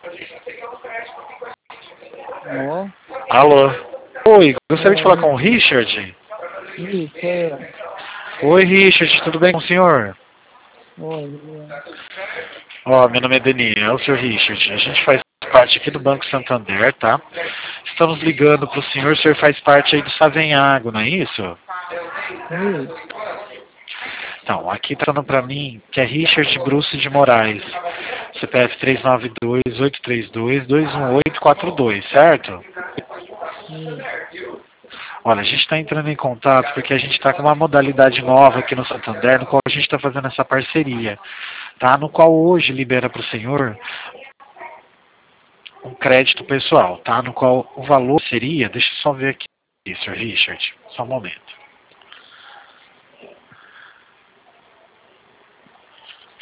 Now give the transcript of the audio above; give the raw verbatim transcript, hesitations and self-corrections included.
Alô? Alô? Oi, gostaria de falar com o Oi, Richard. isso, é. Oi, Richard, tudo bem com o senhor? Oi, Ó, meu nome é Daniel, senhor Richard. A gente faz parte aqui do Banco Santander, tá? Estamos ligando pro senhor, o senhor faz parte aí do Savenhago, não é isso? isso. Então, aqui tá falando pra mim que é Richard Bruce de Moraes. C P F três nove dois, oito três dois, dois um oito quatro dois, certo? Isso. Olha, a gente está entrando em contato porque a gente está com uma modalidade nova aqui no Santander, no qual a gente está fazendo essa parceria, tá? No qual hoje libera para o senhor um crédito pessoal, tá? No qual o valor seria, deixa eu só ver aqui, senhor Richard, só um momento.